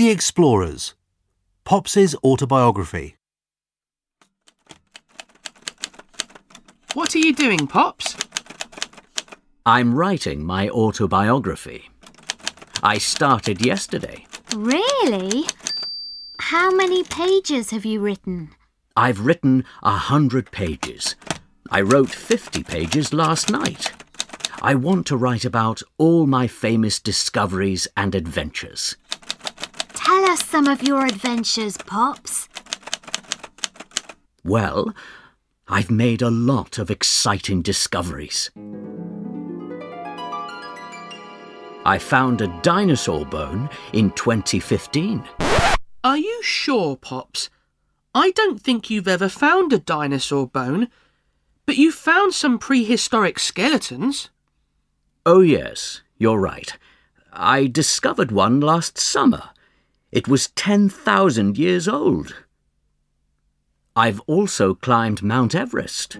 The Explorers, Pops's autobiography. What are you doing, Pops? I'm writing my autobiography. I started yesterday. Really? How many pages have you written? I've written 100 pages. I wrote 50 pages last night. I want to write about all my famous discoveries and adventures. Tell us some of your adventures, Pops. Well, I've made a lot of exciting discoveries. I found a dinosaur bone in 2015. Are you sure, Pops? I don't think you've ever found a dinosaur bone, but you found some prehistoric skeletons. Oh yes, you're right. I discovered one last summer. It was 10,000 years old. I've also climbed Mount Everest.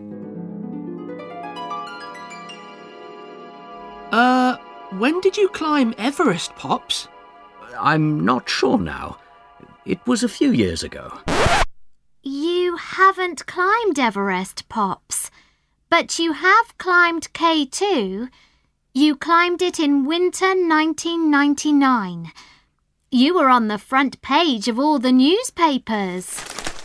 When did you climb Everest, Pops? I'm not sure now. It was a few years ago. You haven't climbed Everest, Pops, but you have climbed K2. You climbed it in winter 1999. You were on the front page of all the newspapers.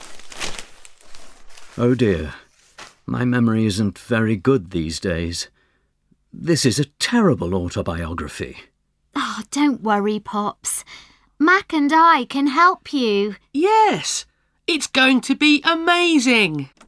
Oh dear, my memory isn't very good these days. This is a terrible autobiography. Oh, don't worry, Pops. Mac and I can help you. Yes, it's going to be amazing.